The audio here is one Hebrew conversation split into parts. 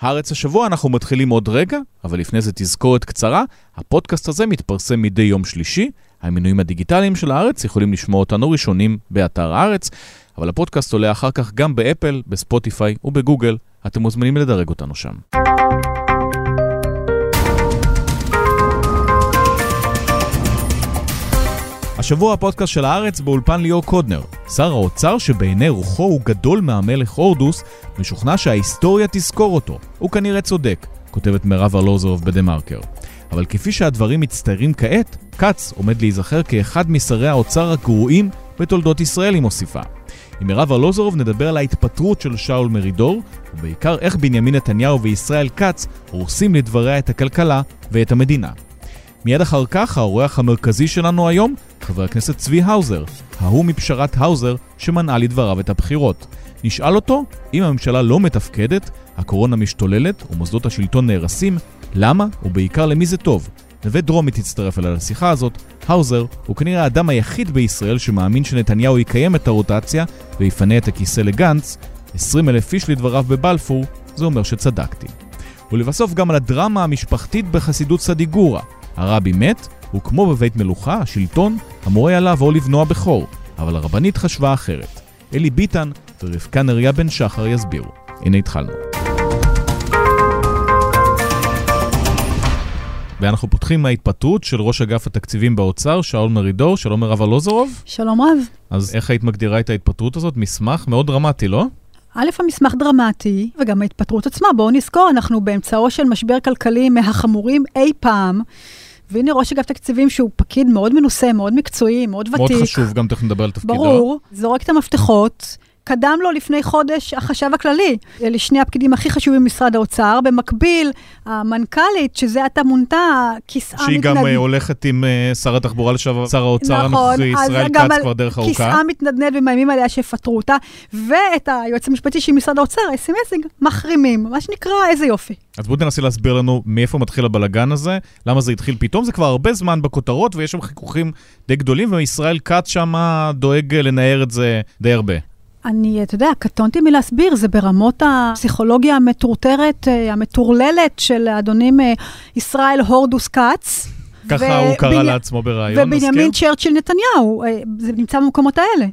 הארץ השבוע אנחנו מתחילים עוד רגע, אבל לפני זה תזכורת קצרה. הפודקאסט הזה מתפרסם מדי יום שלישי. המנויים הדיגיטליים של הארץ יכולים לשמוע אותנו ראשונים באתר הארץ, אבל הפודקאסט עולה אחר כך גם באפל, בספוטיפיי ובגוגל. אתם מוזמנים לדרג אותנו שם. השבוע הפודקאסט של הארץ באולפן ליאור קודנר. שר האוצר שבעיני רוחו הוא גדול מהמלך הורדוס, משוכנע שההיסטוריה תזכור אותו. הוא כנראה צודק, כותבת מירב ארלוזורוב בדה-מרקר. אבל כפי שהדברים מצטיירים כעת, קץ עומד להיזכר כאחד משרי האוצר הגרועים בתולדות ישראל, היא מוסיפה. עם מירב ארלוזורוב נדבר על ההתפטרות של שאול מרידור, ובעיקר איך בנימין נתניהו וישראל קץ הורסים לדבריה את הכלכלה ואת המדינה. מיד אחר כך, האורח המרכזי שלנו היום, חבר הכנסת צבי האוזר, ההוא מפשרת האוזר שמנעה לדבריו את הבחירות. נשאל אותו, אם הממשלה לא מתפקדת, הקורונה משתוללת ומוסדות השלטון נהרסים, למה ובעיקר למי זה טוב? נווה דרומי תצטרף אל השיחה הזאת. האוזר הוא כנראה האדם היחיד בישראל שמאמין שנתניהו יקיים את הרוטציה ויפנה את הכיסא לגנץ. 20,000 איש לדבריו בבלפור, זה אומר שצדקתי. ולבסוף גם על הדרמה המשפחתית בחסידות סדיגורה. הרבי מת, וכמו בבית מלוכה, השלטון אמור עליו או לבנו הבכור, אבל הרבנית חשבה אחרת. אלי ביטן ורבקה נריה בן שחר יסבירו. הנה התחלנו. ואנחנו פותחים מההתפטרות של ראש אגף התקציבים באוצר, שאול מרידור. שלום מירב ארלוזורוב. שלום רב. אז איך היית מגדירה את ההתפטרות הזאת? מסמך מאוד דרמטי, לא? א', המסמך דרמטי, וגם ההתפטרות עצמה. בואו נזכור, אנחנו באמצעו של משבר כלכלי מהחמורים אי פעם, והנה ראש אגף תקציבים שהוא פקיד מאוד מנוסה, מאוד מקצועי, מאוד ותיק. מאוד חשוב, גם תכף נדבר על תפקידו. ברור, זורק את המפתחות. קדם לו לפני חודש החשב הכללי, לשני הפקידים הכי חשובים במשרד האוצר, במקביל המנכ"לית, שזה אתה מונתה, כיסאה שהיא גם הולכת עם שר התחבורה לשעבר, שר האוצר הנוכחי, ישראל כץ כבר דרך ארוכה. כיסאה מתנדנד ומאיימים עליה שיפטרו אותה, ואת היועץ המשפטי של משרד האוצר, אס-אם-אסים, מחרימים, מה שנקרא, איזה יופי. אז בואו תנסי להסביר לנו מאיפה מתחיל הבלגן הזה, למה זה התחיל פתאום, זה כבר הרבה זמן בכותרות, ויש שם חיכוכים די גדולים, וישראל כץ שם דואג לנער את זה די הרבה. אתה יודע, קטונתי מלהסביר, זה ברמות הפסיכולוגיה המטורטרת, המטורללת של האדונים ישראל הורדוס קץ. ככה הוא קרא לעצמו ברעיון. ובנימין צ'רצ'יל נתניהו, זה נמצא במקומות האלה.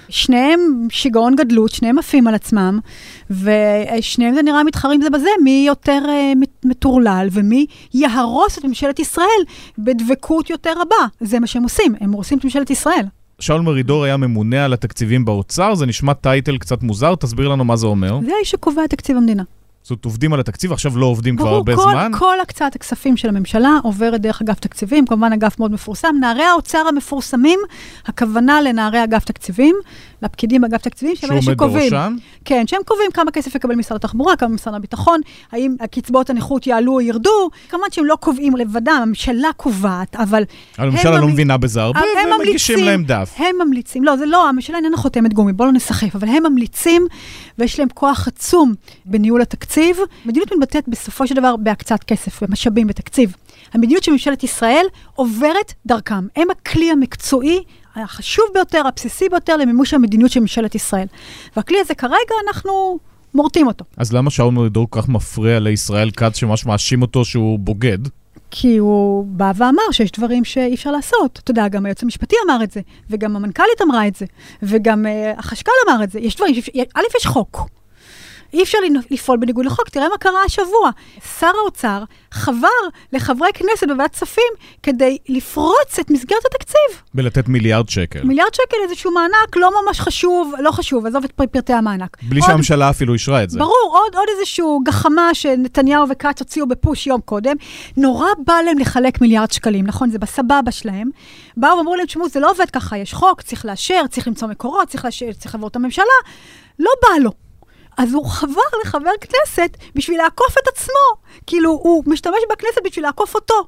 שניהם שיגעון גדלות, שניהם עפים על עצמם, ושניהם זה נראה מתחרים זה בזה, מי יותר מטורלל, ומי יהרוס את ממשלת ישראל בדבקות יותר רבה. זה מה שהם עושים, הם הורסים את ממשלת ישראל. שאול מרידור היה ממונה על התקציבים באוצר, זה נשמע טייטל קצת מוזר, תסביר לנו מה זה אומר. זה האיש שקובע תקציב המדינה. זאת עובדים על התקציב, עכשיו לא עובדים כבר הרבה זמן. כל הקצאת הכספים של הממשלה עוברת דרך אגף תקציבים, כמובן אגף מאוד מפורסם. נערי האוצר המפורסמים, הכוונה לנערי אגף תקציבים, לפקידים באגף תקציבים, שהם אלה שקובעים. בראשם? כן, שהם קובעים כמה כסף יקבל משרד התחבורה, כמה משרד הביטחון, האם הקצבאות הנכות יעלו או ירדו, כמובן שהם לא קובעים לבדם, הממשלה קובעת, אבל הממשלה לא מבינה בזה הרבה, ומגישים להם דף. הם ממליצים, לא, זה לא, הממשלה איננה חותמת גומי, בוא לא נסחף, אבל הם ממליצים, ויש להם כוח עצום בניהול התקציב. מדיניות מתבטאת בסופו של דבר בהקצאת כסף ומשאבים בתקציב. המדיניות של ממשלת ישראל עוברת דרכם. הם הכלי המקצועי, החשוב ביותר, הבסיסי ביותר למימוש המדיניות של ממשלת ישראל. והכלי הזה כרגע אנחנו מורטים אותו. אז למה שאול מרידור כך מפריע לישראל כץ שממש מאשים אותו שהוא בוגד? כי הוא בא ואמר שיש דברים שאי אפשר לעשות. אתה יודע, גם היועץ המשפטי אמר את זה, וגם המנכ"לית אמרה את זה, וגם החשכ"ל אמר את זה. יש דברים, א', יש חוק. אי אפשר לפעול בניגוד לחוק. תראה מה קרה השבוע. שר האוצר חבר לחברי כנסת בוועדת כספים כדי לפרוץ את מסגרת התקציב. ולתת מיליארד שקל. מיליארד שקל, איזשהו מענק לא ממש חשוב, לא חשוב, עזוב את פרטי המענק. בלי שהממשלה אפילו אישרה את זה. ברור, עוד איזשהו גחמה שנתניהו וכץ הוציאו בפוש יום קודם. נורא בא להם לחלק מיליארד שקלים, נכון? זה בסבבה שלהם. באו ואמרו להם, תשמעו, זה לא עובד ככה, יש חוק, צריך לאשר, צריך למצוא מקורות, צריך לעבור את הממשלה. לא בא לו. אז הוא חבר לחבר כנסת בשביל לעקוף את עצמו. כאילו, הוא משתמש בכנסת בשביל לעקוף אותו.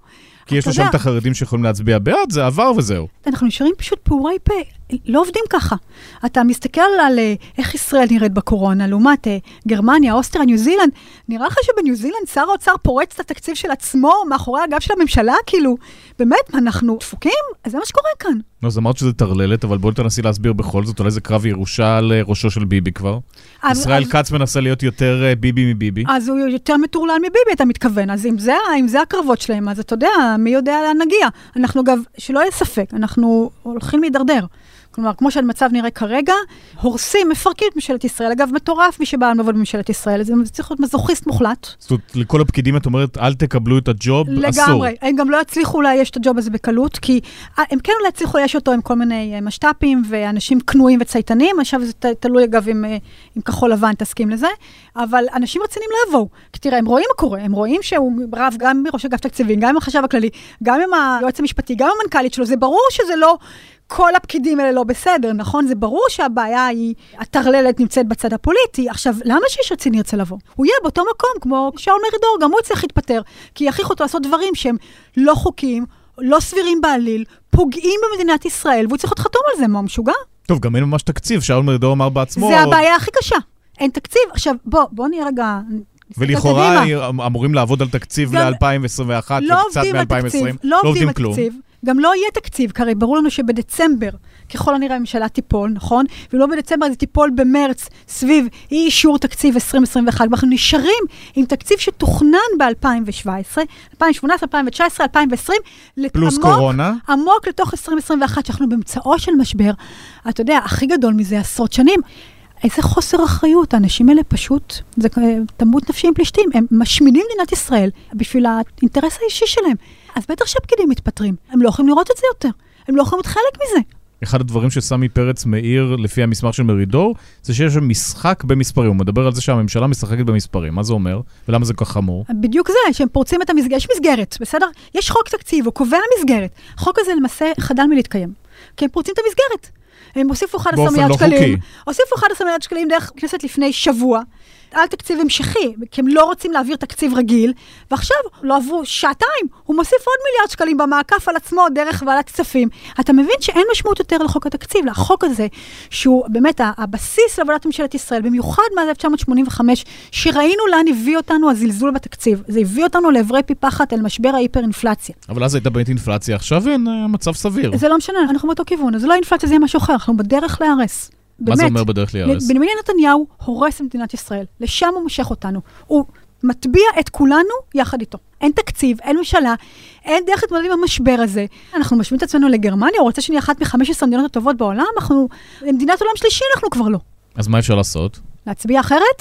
כי יש לו שם את החרדים שיכולים להצביע בעד, זה עבר וזהו. אנחנו נשארים פשוט פעורי פה, לא עובדים ככה. אתה מסתכל על איך ישראל נראית בקורונה, לעומת גרמניה, אוסטריה, ניו זילנד, נראה לך שבניו זילנד שר האוצר פורץ את התקציב של עצמו, מאחורי הגב של הממשלה, כאילו, באמת, אנחנו דפוקים? אז זה מה שקורה כאן. לא, אז אמרת שזה תרללת, אבל בואו תנסי להסביר בכל זאת, אולי זה קרב ירושה על ראשו של ביבי כבר. ישראל כץ מנסה להיות יותר ביבי מביבי. אז הוא יותר מטורלל מביבי, אתה מתכוון. אז אם זה הקרבות שלהם, אז אתה יודע, מי יודע לאן נגיע. אנחנו אגב, שלא יהיה ספק, אנחנו הולכים להידרדר. כלומר, כמו שהמצב נראה כרגע, הורסים, מפרקים את ממשלת ישראל. אגב, מטורף מי שבא לעבוד בממשלת ישראל. זה צריך להיות מזוכיסט מוחלט. זאת אומרת, לכל הפקידים את אומרת, אל תקבלו את הג'וב, אסור. לגמרי. הם גם לא יצליחו לאייש את הג'וב הזה בקלות, כי הם כן לא יצליחו לאייש אותו עם כל מיני משטפים, ואנשים כנועים וצייתנים. עכשיו זה תלוי אגב אם כחול לבן תסכים לזה, אבל אנשים רצינים לבוא. כי תראה, הם רואים מה קורה. הם רואים שהוא רב גם מראש אגף תקציבים, גם עם החשב הכללי, גם עם היועץ המשפטי, גם עם המנכ"לית שלו. זה ברור שזה לא כל הפקידים האלה לא בסדר, נכון? זה ברור שהבעיה היא, הטרללת נמצאת בצד הפוליטי. עכשיו, למה שיש רציני ירצה לבוא? הוא יהיה באותו מקום, כמו שאול מרידור, גם הוא צריך להתפטר, כי יכריח אותו לעשות דברים שהם לא חוקיים, לא סבירים בעליל, פוגעים במדינת ישראל, והוא צריך להיות חתום על זה, מה משוגע? טוב, גם אין ממש תקציב, שאול מרידור אמר בעצמו. זה הבעיה הכי קשה. אין תקציב. עכשיו, בוא נהיה רגע ולכאורה אמורים לעבוד על תקציב ל-2021, וקצת מ-2020, לא עובדים כלום. גם לא יהיה תקציב, כי הרי ברור לנו שבדצמבר, ככל הנראה הממשלה תיפול, נכון? ולא בדצמבר זה תיפול במרץ, סביב אי אישור תקציב 2021, ואנחנו נשארים עם תקציב שתוכנן ב-2017, 2018, 2019, 2020, פלוס קורונה. עמוק לתוך 2021, שאנחנו במצאו של משבר, אתה יודע, הכי גדול מזה עשרות שנים, איזה חוסר אחריות, האנשים האלה פשוט, זה תמות נפשיים פלישתים, הם משמינים מדינת ישראל בשביל האינטרס האישי שלהם. אז בטח שהפקידים מתפטרים, הם לא יכולים לראות את זה יותר, הם לא יכולים להיות חלק מזה. אחד הדברים שסמי פרץ מאיר לפי המסמך של מרידור, זה שיש שם משחק במספרים, הוא מדבר על זה שהממשלה משחקת במספרים, מה זה אומר? ולמה זה כל כך חמור? בדיוק זה, שהם פורצים את המסגרת, יש מסגרת, בסדר? יש חוק תקציב, הוא קובע מסגרת. החוק הזה למעשה חדל מלהתקיים, כי הם פורצים את המסגרת. הם הוסיפו 11 מיליארד שקלים. הוסיפו 11 מיליארד שקלים דרך כנסת לפני שבוע, על תקציב המשכי, כי הם לא רוצים להעביר תקציב רגיל, ועכשיו לא עברו שעתיים, הוא מוסיף עוד מיליארד שקלים במעקף על עצמו דרך ועדת כספים. אתה מבין שאין משמעות יותר לחוק התקציב, לחוק הזה, שהוא באמת הבסיס לעבודת ממשלת ישראל, במיוחד מאז 1985, שראינו לאן הביא אותנו הזלזול בתקציב. זה הביא אותנו לעברי פי פחת אל משבר ההיפר-אינפלציה. אבל אז הייתה באמת אינפלציה, עכשיו אין מצב סביר. זה לא משנה, אנחנו באותו כיוון, אז לא אינפלציה, זה יהיה משהו אחר, אנחנו בדרך להרס. מה זה אומר בדרך להרס? בנימין נתניהו הורס את מדינת ישראל, לשם הוא מושך אותנו. הוא מטביע את כולנו יחד איתו. אין תקציב, אין ממשלה, אין דרך להתמודד עם המשבר הזה. אנחנו משווים את עצמנו לגרמניה, הוא רוצה שנהיה אחת מ-15 מדינות הטובות בעולם, אנחנו, מדינת עולם שלישי אנחנו כבר לא. אז מה אפשר לעשות? להצביע אחרת?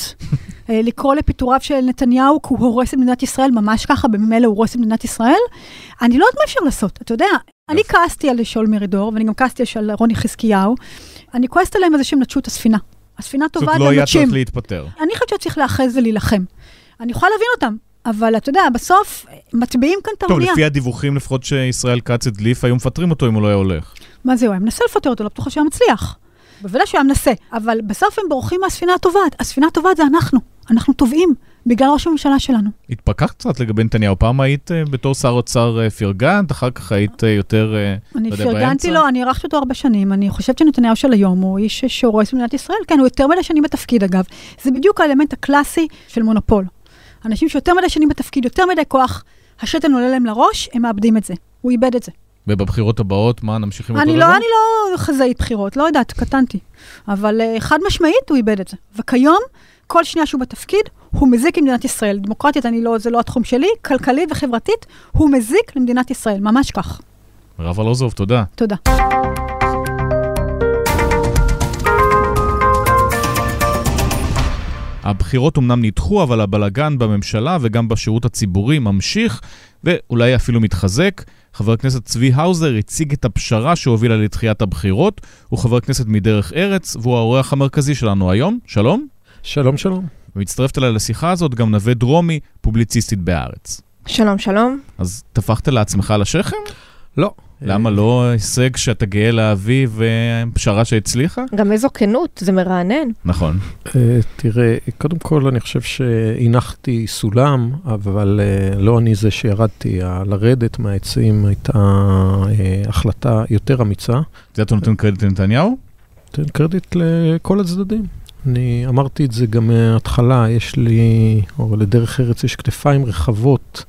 לקרוא לפיטוריו של נתניהו, כי הוא הורס את מדינת ישראל, ממש ככה, במילא הוא הורס את מדינת ישראל. אני לא יודעת מה אפשר לעשות, אתה יודע, אני כעסתי על שאול מרידור, ואני גם כעסתי על רוני חזקיהו. אני כועסת עליהם על זה שהם נטשו את הספינה. הספינה טובה, זאת לא היה צריך להתפטר. אני חושבת שצריך לאחז ולהילחם. אני יכולה להבין אותם, אבל אתה יודע, בסוף מטביעים כאן תרמיה. טוב, לפי הדיווחים, לפחות שישראל כץ הדליף, היו מפטרים אותו אם הוא לא היה הולך. מה זהו? הם מנסה לפטר אותו, לא בטוחה שהוא מצליח. בוודאי שהוא מנסה, אבל בסוף הם בורחים מהספינה הטובה. הספינה הטובה זה אנחנו טובעים. בגלל ראש הממשלה שלנו. התפקחת קצת לגבי נתניהו, פעם היית בתור שר אוצר פרגנת, אחר כך היית יותר אני פרגנתי לו, אני ערכתי אותו הרבה שנים, אני חושבת שנתניהו של היום הוא איש שהורס במדינת ישראל, כן, הוא יותר מדי שנים בתפקיד אגב, זה בדיוק האלמנט הקלאסי של מונופול. אנשים שיותר מדי שנים בתפקיד, יותר מדי כוח, השתן עולה להם לראש, הם מאבדים את זה, הוא איבד את זה. ובבחירות הבאות, מה, נמשיכים אותו דבר? אני לא חזאית בחירות, לא יודעת, קטנתי, אבל חד משמעית הוא איבד את זה. וכיום, כל שנייה שהוא בתפקיד, הוא מזיק למדינת ישראל. דמוקרטית, זה לא התחום שלי, כלכלית וחברתית, הוא מזיק למדינת ישראל, ממש כך. מירב ארלוזורוב, תודה. תודה. הבחירות אמנם נדחו, אבל הבלגן בממשלה וגם בשירות הציבורי ממשיך, ואולי אפילו מתחזק. חבר הכנסת צבי האוזר הציג את הפשרה שהובילה לתחיית הבחירות, הוא חבר הכנסת מדרך ארץ, והוא האורח המרכזי שלנו היום. שלום. שלום, שלום. ומצטרפת אליי לשיחה הזאת גם נווה דרומי, פובליציסטית בהארץ. שלום, שלום. אז תפחת לעצמך על השכם? לא. למה לא הישג שאתה גאה להביא ופשרה שהצליחה? גם איזו כנות, זה מרענן. נכון. תראה, קודם כל אני חושב שהנחתי סולם, אבל לא אני זה שירדתי. לרדת מהעצים הייתה החלטה יותר אמיצה. זה אתה נותן קרדיט לנתניהו? נותן קרדיט לכל הצדדים. אני אמרתי את זה גם מההתחלה, יש לי, או לדרך ארץ, יש כתפיים רחבות,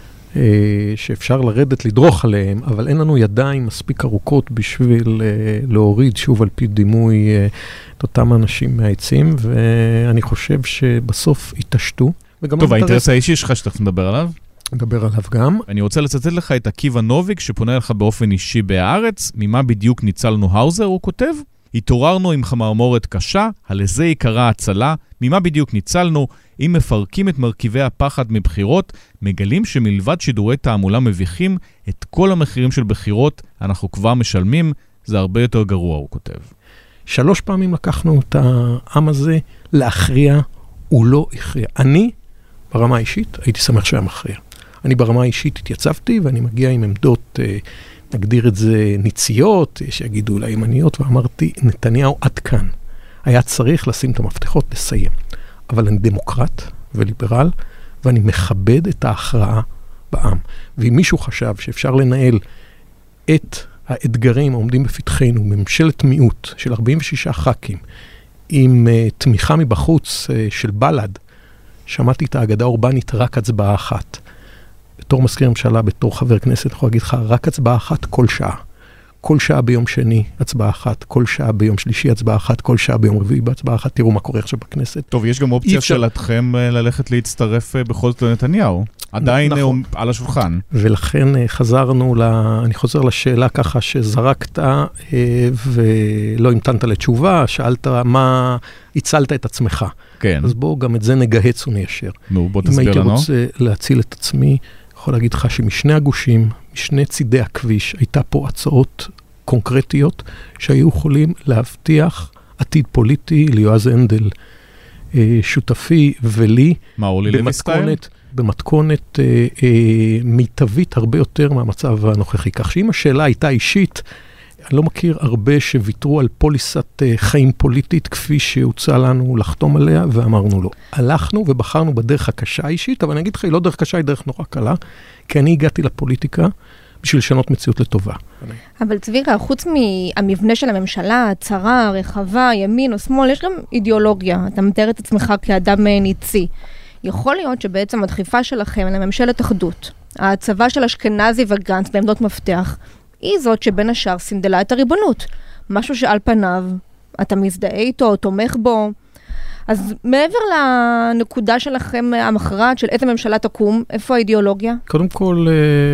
שאפשר לרדת, לדרוך עליהם, אבל אין לנו ידיים מספיק ארוכות בשביל להוריד שוב על פי דימוי את אותם אנשים מהעצים, ואני חושב שבסוף יתעשתו. טוב, האינטרס האישי שלך שתכף נדבר עליו? נדבר עליו גם. אני רוצה לצטט לך את עקיבא נוביק, שפונה לך באופן אישי בהארץ, ממה בדיוק ניצלנו האוזר, הוא כותב, התעוררנו עם חמרמורת קשה, על איזה עיקרה הצלה, ממה בדיוק ניצלנו, אם מפרקים את מרכיבי הפחד מבחירות, מגלים שמלבד שידורי תעמולה מביכים, את כל המחירים של בחירות אנחנו כבר משלמים, זה הרבה יותר גרוע, הוא כותב. 3 פעמים לקחנו את העם הזה להכריע, הוא לא הכריע. אני, ברמה האישית, הייתי שמח שהיה מכריע. אני ברמה האישית התייצבתי, ואני מגיע עם עמדות, נגדיר את זה ניציות, שיגידו אולי ימניות, ואמרתי, נתניהו עד כאן. היה צריך לשים את המפתחות, לסיים. אבל אני דמוקרט וליברל, ואני מכבד את ההכרעה בעם. ואם מישהו חשב שאפשר לנהל את האתגרים העומדים בפתחנו, ממשלת מיעוט של 46 ח"כים, עם תמיכה מבחוץ של בל"ד, שמעתי את האגדה האורבנית רק הצבעה אחת. בתור מזכיר ממשלה, בתור חבר כנסת, יכול להגיד לך, רק הצבעה אחת כל שעה. כל שעה ביום שני, הצבעה אחת, כל שעה ביום שלישי, הצבעה אחת, כל שעה ביום רביעי, בהצבעה אחת. תראו מה קורה עכשיו בכנסת. טוב, יש גם אופציה שלכם ללכת להצטרף בכל זאת לנתניהו. עדיין נכון. על השולחן. ולכן חזרנו, אני חוזר לשאלה ככה שזרקת ולא המתנת לתשובה, שאלת מה הצלת את עצמך. כן. אז בואו גם את זה נגהץ וניישר. נו, בוא תסביר לנו. אם הייתי רוצה להציל את עצמי, יכול להגיד לך שמשני הגושים, משני צידי הכביש, הייתה פה הצעות קונקרטיות שהיו יכולים להבטיח עתיד פוליטי ליועז הנדל, שותפי ולי. מה, אורלי לוי סטייל? במתכונת מיטבית הרבה יותר מהמצב הנוכחי. כך שאם השאלה הייתה אישית, אני לא מכיר הרבה שוויתרו על פוליסת חיים פוליטית כפי שהוצע לנו לחתום עליה, ואמרנו לו. הלכנו ובחרנו בדרך הקשה האישית, אבל אני אגיד לך, היא לא דרך קשה, היא דרך נורא קלה, כי אני הגעתי לפוליטיקה בשביל לשנות מציאות לטובה. אבל צביקה, חוץ מהמבנה של הממשלה, הצרה, רחבה, ימין או שמאל, יש גם אידיאולוגיה. אתה מתאר את עצמך כאדם ניצי. יכול להיות שבעצם הדחיפה שלכם לממשלת אחדות, ההצבה של אשכנזי וגנץ בעמדות מפתח, היא זאת שבין השאר סינדלה את הריבונות. משהו שעל פניו אתה מזדהה איתו או תומך בו. אז מעבר לנקודה שלכם המכרעת של איזה ממשלה תקום, איפה האידיאולוגיה? קודם כל,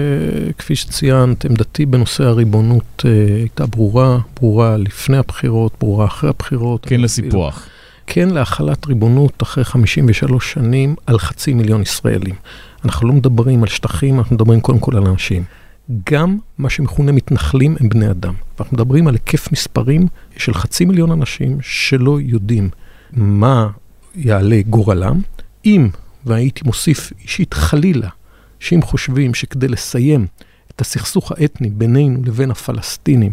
כפי שציינת, עמדתי בנושא הריבונות הייתה ברורה לפני הבחירות, ברורה אחרי הבחירות. כן לסיפוח. כן להחלת ריבונות אחרי 53 שנים על 500,000 ישראלים. אנחנו לא מדברים על שטחים, אנחנו מדברים קודם כל על אנשים. גם מה שמכונה מתנחלים הם בני אדם. ואנחנו מדברים על היקף מספרים של 500,000 אנשים שלא יודעים מה יעלה גורלם. אם, והייתי מוסיף אישית חלילה, שאם חושבים שכדי לסיים את הסכסוך האתני בינינו לבין הפלסטינים,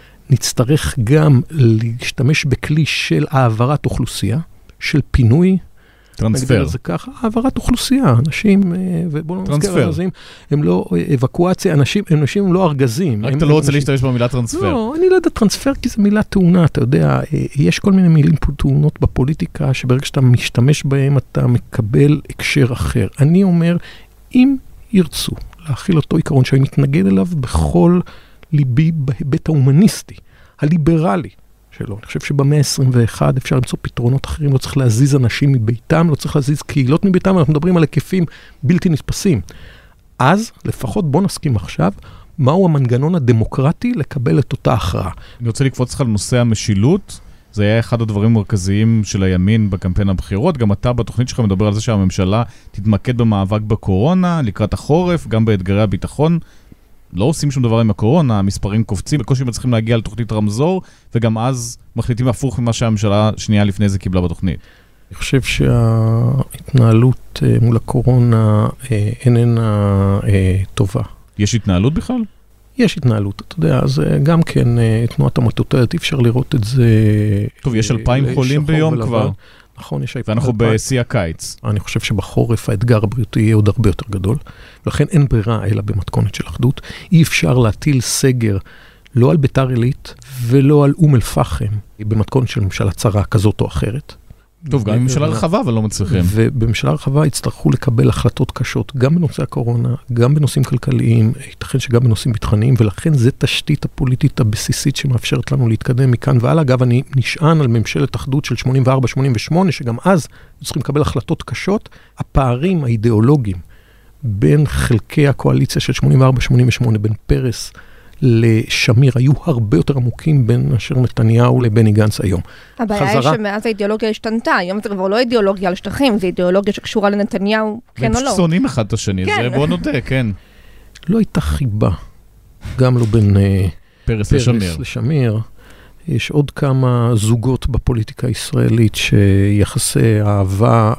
נצטרך גם להשתמש בכלי של העברת אוכלוסייה, של פינוי, טרנספר. זה ככה, העברת אוכלוסייה, אנשים, ובואו לא נזכר, אנשים, הם לא אבקואציה, אנשים הם לא ארגזים. רק אתה לא רוצה להשתמש במילה טרנספר. לא, אני לא יודע, טרנספר כי זו מילה טעונה, אתה יודע, יש כל מיני מילים טעונות בפוליטיקה, שברגע שאתה משתמש בהם, אתה מקבל הקשר אחר. אני אומר, אם ירצו להכיל אותו עיקרון שאני מתנגד אליו בכל ליבי בהיבט ההומניסטי, הליברלי שלו. אני חושב שבמאה ה-21 אפשר למצוא פתרונות אחרים, לא צריך להזיז אנשים מביתם, לא צריך להזיז קהילות מביתם, אנחנו מדברים על היקפים בלתי נתפסים. אז לפחות בוא נסכים עכשיו, מהו המנגנון הדמוקרטי לקבל את אותה הכרעה. אני רוצה לקפוץ לך לנושא המשילות, זה היה אחד הדברים המרכזיים של הימין בקמפיין הבחירות, גם אתה בתוכנית שלך מדבר על זה שהממשלה תתמקד במאבק בקורונה, לקראת החורף, גם באתגרי הביטחון, לא עושים שום דבר עם הקורונה, המספרים קופצים, בקושי מצליחים להגיע לתוכנית רמזור, וגם אז מחליטים הפוך ממה שהממשלה שנייה לפני זה קיבלה בתוכנית. אני חושב שההתנהלות מול הקורונה איננה טובה. יש התנהלות בכלל? יש התנהלות, אתה יודע, אז גם כן, תנועת המטוטלת, אי אפשר לראות את זה... טוב, יש 2,000 חולים ביום כבר. נכון, יש... ואנחנו בשיא הקיץ. אני חושב שבחורף האתגר הבריאותי יהיה עוד הרבה יותר גדול, ולכן אין ברירה אלא במתכונת של אחדות. אי אפשר להטיל סגר לא על ביתר עילית ולא על אום אל-פחם, במתכונת של ממשלה צרה כזאת או אחרת. טוב, גם בממשלה רחבה, אבל לא מצליחים. ובממשלה רחבה יצטרכו לקבל החלטות קשות, גם בנושא הקורונה, גם בנושאים כלכליים, ייתכן שגם בנושאים ביטחוניים, ולכן זה תשתית הפוליטית הבסיסית שמאפשרת לנו להתקדם מכאן והלאה. אגב, אני נשען על ממשלת אחדות של 84-88, שגם אז צריכים לקבל החלטות קשות. הפערים האידיאולוגיים בין חלקי הקואליציה של 84-88, בין פרס לשמיר, היו הרבה יותר עמוקים בין אשר נתניהו לבני גנץ היום. הבעיה היא שמאז האידיאולוגיה השתנתה, היום זה כבר לא אידיאולוגיה על שטחים, זה אידיאולוגיה שקשורה לנתניהו, כן או לא. ושונאים אחד את השני, זה בוא נודה, כן. לא הייתה חיבה, גם לא בין פרס לשמיר. יש עוד כמה זוגות בפוליטיקה הישראלית שיחסי אהבה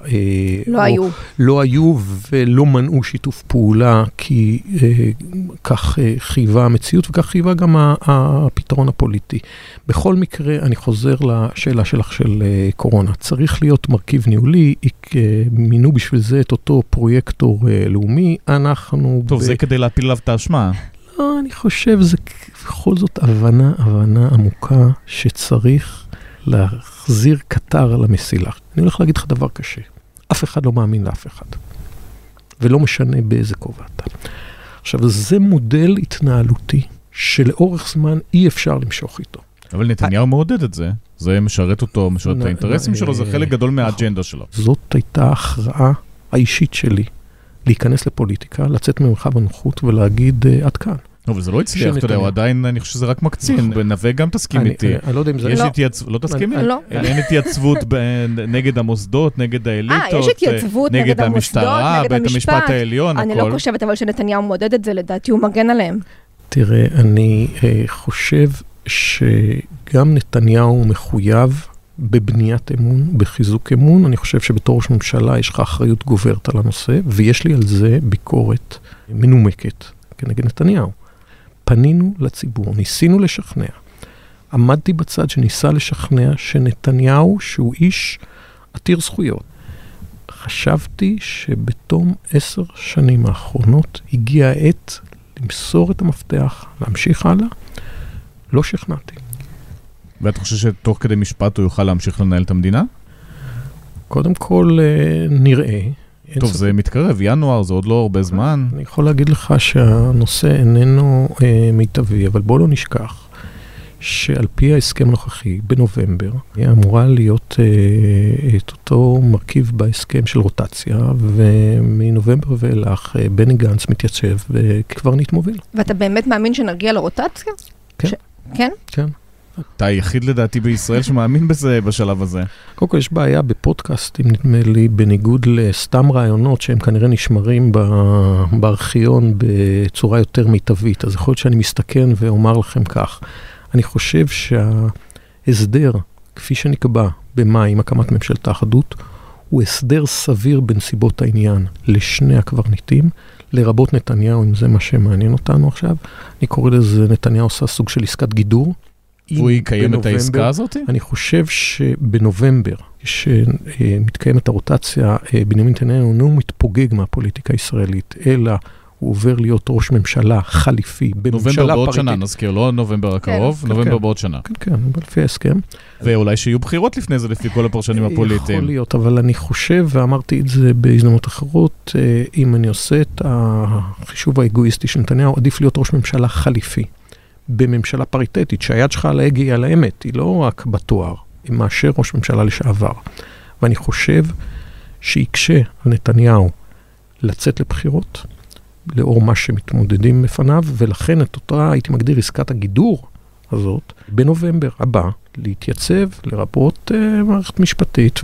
לא היו ולא מנעו שיתוף פעולה, כי כך חייבה המציאות וכך חייבה גם הפתרון הפוליטי. בכל מקרה, אני חוזר לשאלה שלך של קורונה. צריך להיות מרכיב ניהולי, מינו בשביל זה את אותו פרויקטור לאומי. טוב, זה כדי להפיל עליו את האשמה. אני חושב, זה בכל זאת הבנה עמוקה שצריך להחזיר קטר על המסילה. אני הולך להגיד לך דבר קשה. אף אחד לא מאמין לאף אחד. ולא משנה באיזה כובע אתה. עכשיו, זה מודל התנהלותי שלאורך זמן אי אפשר למשוך איתו. אבל נתניהו מעודד את זה. זה משרת אותו, משרת את האינטרסים שלו, זה חלק גדול מהאג'נדה שלו. זאת הייתה ההכרעה האישית שלי. להיכנס לפוליטיקה, לצאת ממרחב הנוחות ולהגיד עד כאן. אבל זה לא הצליח, אתה יודע, הוא עדיין, אני חושב שזה רק מקצין, בנווה גם תסכים איתי. אני לא יודע אם זה... לא תסכים איתי? אין התייצבות נגד המוסדות, נגד האליטות, יש התייצבות נגד המשטרה, נגד בית המשפט העליון, הכל. אני לא חושבת אבל שנתניהו מודד את זה, לדעתי הוא מגן עליהם. תראה, אני חושב שגם נתניהו מחויב בבניית אמון, בחיזוק אמון. אני חושב שבתור ראש ממשלה יש לך אחריות גוברת על הנושא, ויש לי על זה ביקורת מנומקת כנגד נתניהו. פנינו לציבור, ניסינו לשכנע. עמדתי בצד שניסה לשכנע שנתניהו, שהוא איש עתיר זכויות. חשבתי שבתום 10 שנים האחרונות הגיעה העת למסור את המפתח, להמשיך הלאה. לא שכנעתי. ואת חושב שתוך כדי משפט הוא יוכל להמשיך לנהל את המדינה? קודם כל נראה. טוב, זה מתקרב, ינואר, זה עוד לא הרבה זמן. אני יכול להגיד לך שהנושא איננו מיטבי, אבל בוא לא נשכח שעל פי ההסכם הנוכחי, בנובמבר, היה אמורה להיות את אותו מרכיב בהסכם של רוטציה, ומנובמבר ואילך בני גנץ מתייצב וכבר מוביל. ואתה באמת מאמין שנגיע לרוטציה? כן. כן? כן. אתה היחיד לדעתי בישראל שמאמין בזה בשלב הזה. קודם כל יש בעיה בפודקאסטים, נדמה לי, בניגוד לסתם רעיונות שהם כנראה נשמרים בארכיון בצורה יותר מיטבית. אז יכול להיות שאני מסתכן ואומר לכם כך. אני חושב שההסדר, כפי שנקבע במאי עם הקמת ממשלת האחדות, הוא הסדר סביר בנסיבות העניין לשני הקברניטים, לרבות נתניהו, אם זה מה שמעניין אותנו עכשיו. אני קורא לזה, נתניהו עושה סוג של עסקת גידור. והוא יקיים את העסקה הזאת? אני חושב שבנובמבר, שמתקיימת הרוטציה, בנימין נתניהו לא מתפוגג מהפוליטיקה הישראלית, אלא הוא עובר להיות ראש ממשלה חליפי בממשלה פריטית. נובמבר בעוד שנה, נזכיר, לא נובמבר הקרוב, נובמבר בעוד שנה. כן, כן, לפי ההסכם. ואולי שיהיו בחירות לפני זה, לפי כל הפרשנים הפוליטיים. יכול להיות, אבל אני חושב, ואמרתי את זה בהזדמנות אחרות, אם אני עושה את החישוב האגואיסטי של נתניהו, עדיף להיות ראש ממשלה חליפי. בממשלה פריטטית, שהיד שלך על ההגה היא על האמת, היא לא רק בתואר, היא מאשר ראש ממשלה לשעבר. ואני חושב שיקשה על נתניהו לצאת לבחירות, לאור מה שמתמודדים בפניו, ולכן את אותה, הייתי מגדיר עסקת הגידור הזאת, בנובמבר הבא, להתייצב, לרבות מערכת משפטית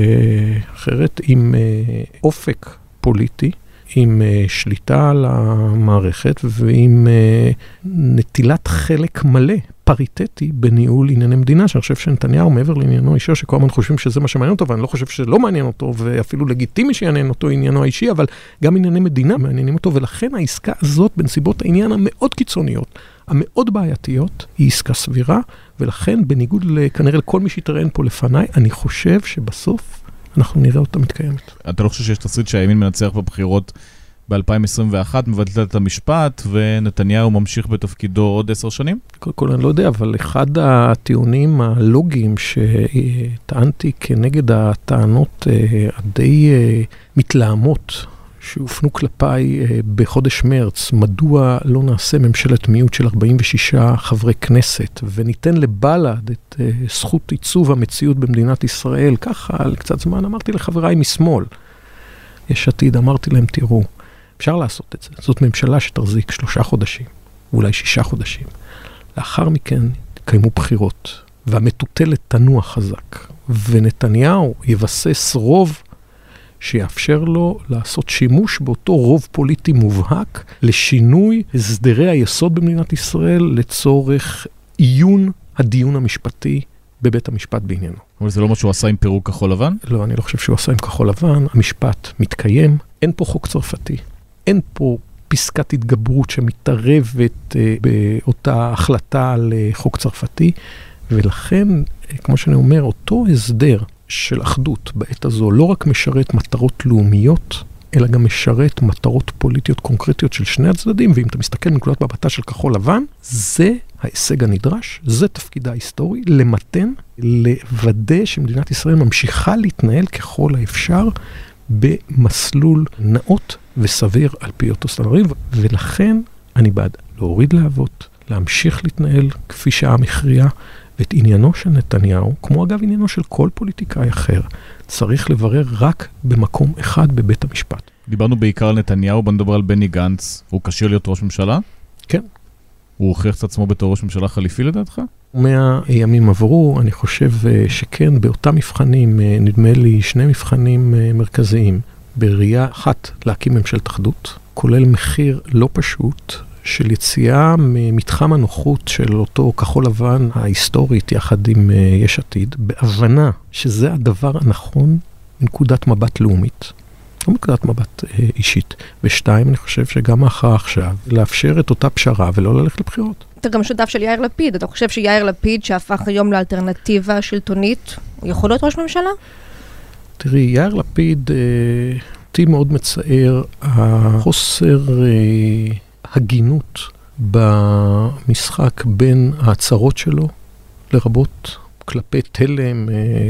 ואחרת, עם אופק פוליטי, עם שליטה על המערכת ועם נטילת חלק מלא פריטטי בניהול ענייני מדינה, שאני חושב שנתניהו מעבר לעניינו אישי, שכל הזמן חושבים שזה מה שמעניין אותו, ואני לא חושב שזה לא מעניין אותו, ואפילו לגיטימי שיעניין אותו עניינו האישי, אבל גם ענייני מדינה מעניינים אותו, ולכן העסקה הזאת, בנסיבות העניין המאוד קיצוניות, המאוד בעייתיות, היא עסקה סבירה, ולכן בניגוד כנראה לכל מי שיתראיין פה לפניי, אני חושב שבסוף אנחנו נראה אותה מתקיימת. אתה לא חושב שיש תסריט שהימין מנצח בבחירות ב-2021, מבטל את המשפט, ונתניהו ממשיך בתפקידו עוד 10 שנים? קודם כל אני לא יודע, אבל אחד הטיעונים הלוגיים שטענתי כנגד הטענות הדי מתלהמות, שהופנו כלפיי בחודש מרץ, מדוע לא נעשה ממשלת מיעוט של 46 חברי כנסת, וניתן לבל"ד את זכות עיצוב המציאות במדינת ישראל, ככה על קצת זמן אמרתי לחבריי משמאל, יש עתיד, אמרתי להם, תראו, אפשר לעשות את זה. זאת ממשלה שתחזיק 3 חודשים, אולי 6 חודשים. לאחר מכן קיימו בחירות, והמטוטלת תנוע חזק, ונתניהו יבסס רוב שיאפשר לו לעשות שימוש באותו רוב פוליטי מובהק לשינוי הסדרי היסוד במדינת ישראל לצורך עיון הדיון המשפטי בבית המשפט בעניינו. אבל זה לא מה שהוא עשה עם פירוק כחול לבן? לא, אני לא חושב שהוא עשה עם כחול לבן. המשפט מתקיים. אין פה חוק צרפתי. אין פה פסקת התגברות שמתערבת באותה החלטה על חוק צרפתי. ולכן, כמו שאני אומר, אותו הסדר של אחדות בעת הזו לא רק משרת מטרות לאומיות, אלא גם משרת מטרות פוליטיות קונקרטיות של שני הצדדים, ואם אתה מסתכל מנקודת מבטה של כחול לבן, זה ההישג הנדרש, זה תפקידה ההיסטורי, למתן, לוודא שמדינת ישראל ממשיכה להתנהל ככל האפשר במסלול נאות וסביר על פי אותו סטנדרט, ולכן אני בעד להוריד להבות, להמשיך להתנהל כפי שהעם הכריע, ואת עניינו של נתניהו, כמו אגב עניינו של כל פוליטיקאי אחר, צריך לברר רק במקום אחד בבית המשפט. דיברנו בעיקר על נתניהו, בוא נדבר על בני גנץ. הוא כשיר להיות ראש ממשלה? כן. הוא הוכיח את עצמו בתור ראש ממשלה חליפי לדעתך? 100 ימים עברו, אני חושב שכן, באותם מבחנים, נדמה לי 2 מבחנים מרכזיים, בראייה אחת להקים ממשלת אחדות, כולל מחיר לא פשוט, של יציאה ממתחם הנוחות של אותו כחול לבן ההיסטורית יחד עם יש עתיד, בהבנה שזה הדבר הנכון מנקודת מבט לאומית, לא מנקודת מבט אישית. ושתיים, אני חושב שגם אחר עכשיו, לאפשר את אותה פשרה ולא ללכת לבחירות. אתה גם שותף של יאיר לפיד, אתה חושב שיאיר לפיד שהפך היום לאלטרנטיבה שלטונית, יכול להיות ראש ממשלה? תראי, יאיר לפיד, אותי מאוד מצער, החוסר הגינות במשחק בין ההצהרות שלו, לרבות כלפי תלם,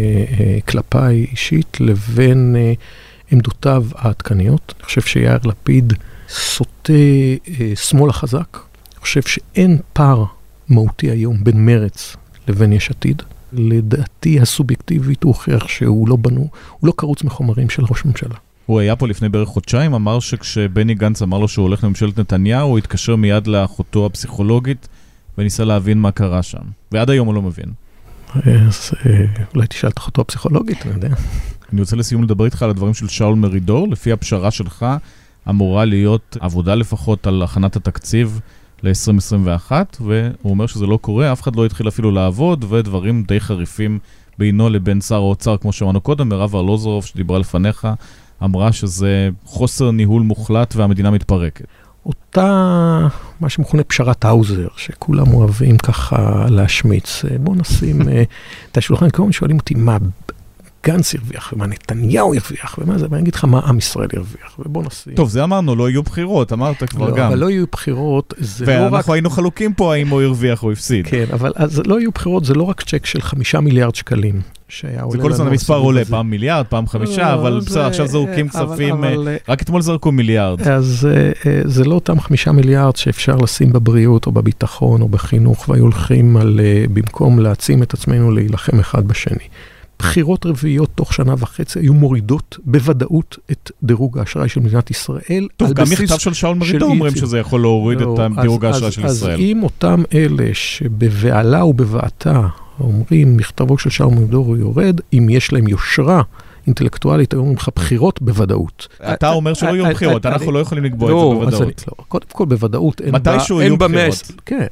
כלפיי אישית, לבין עמדותיו העדכניות. אני חושב שיאיר לפיד סוטה שמאל החזק. אני חושב שאין פער מהותי היום בין מרץ לבין יש עתיד. לדעתי הסובייקטיבית הוא הוכיח שהוא לא בנו, הוא לא קרוץ מחומרים של ראש ממשלה. הוא היה פה לפני בערך חודשיים, אמר שכשבני גנץ אמר לו שהוא הולך לממשלת נתניהו, הוא התקשר מיד לאחותו הפסיכולוגית, וניסה להבין מה קרה שם. ועד היום הוא לא מבין. אז אולי תשאל את אחותו הפסיכולוגית, אני יודע. אני רוצה לסיום לדבר איתך על הדברים של שאול מרידור. לפי הפשרה שלך, אמורה להיות עבודה לפחות על הכנת התקציב ל-2021, והוא אומר שזה לא קורה, אף אחד לא התחיל אפילו לעבוד, ודברים די חריפים בינו לבין שר האוצר, כמו שאמרנו קודם, מרב ארלוזורוב שדיברה לפניך, אמרה שזה חוסר ניהול מוחלט והמדינה מתפרקת. אותה, מה שמכונה פשרת האוזר, שכולם אוהבים ככה להשמיץ. בואו נשים את השולחן, כמובן שואלים אותי מה גנץ ירוויח, ומה נתניהו ירוויח, ומה זה, ואני אגיד לך מה עם ישראל ירוויח, ובואו נשים. טוב, זה אמרנו, לא יהיו בחירות, אמרת כבר גם. אבל לא יהיו בחירות, זה לא רק... ואנחנו היינו חלוקים פה, האם הוא ירוויח או הפסיד. כן, אבל אז לא יהיו בחירות, זה לא רק צ'ק של 5 מיליארד שקלים, זה כל הזמן המספר עולה, פעם מיליארד, פעם 5, אבל בסדר, עכשיו זורקים כספים, רק אתמול זרקו מיליארד. אז זה לא אותם 5 מיליארד שאפשר לשים בבריאות או בביטחון או בחינוך, והיו הולכים במקום להעצים את עצמנו להילחם אחד בשני. בחירות רביעיות תוך 1.5 שנה היו מורידות בוודאות את דירוג האשראי של מדינת ישראל. טוב, גם מכתב של שאול מרידור אומרים שזה יכול להוריד את דירוג האשראי של ישראל. אז אם אותם אלה שבבעלה ובבעתה אומרים, מכתבו של שאול מרידור יורד, אם יש להם יושרה אינטלקטואלית, היו אומרים לך בחירות בוודאות. אתה אומר שלא יהיו בחירות, אנחנו לא יכולים לקבוע את זה בוודאות. קודם כל בוודאות מתישהו יהיו בחירות. כן,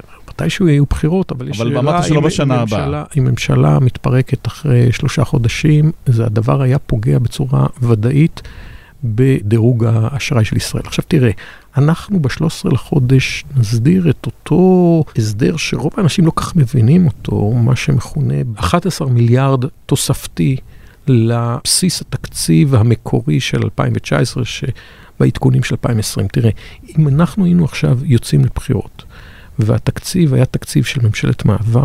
מתישהו יהיו בחירות, אבל יש אבל אמרת שלא בשנה הבאה. אם ממשלה מתפרקת אחרי 3 חודשים, זה הדבר היה פוגע בצורה ודאית בדירוג האשראי של ישראל. עכשיו תראה, אנחנו ב-13 לחודש נסדיר את אותו הסדר שרוב האנשים לא כך מבינים אותו, מה שמכונה 11 מיליארד תוספתי לבסיס התקציב המקורי של 2019, שבעדכונים של 2020. תראה, אם אנחנו היינו עכשיו יוצאים לבחירות, והתקציב היה תקציב של ממשלת מעבר,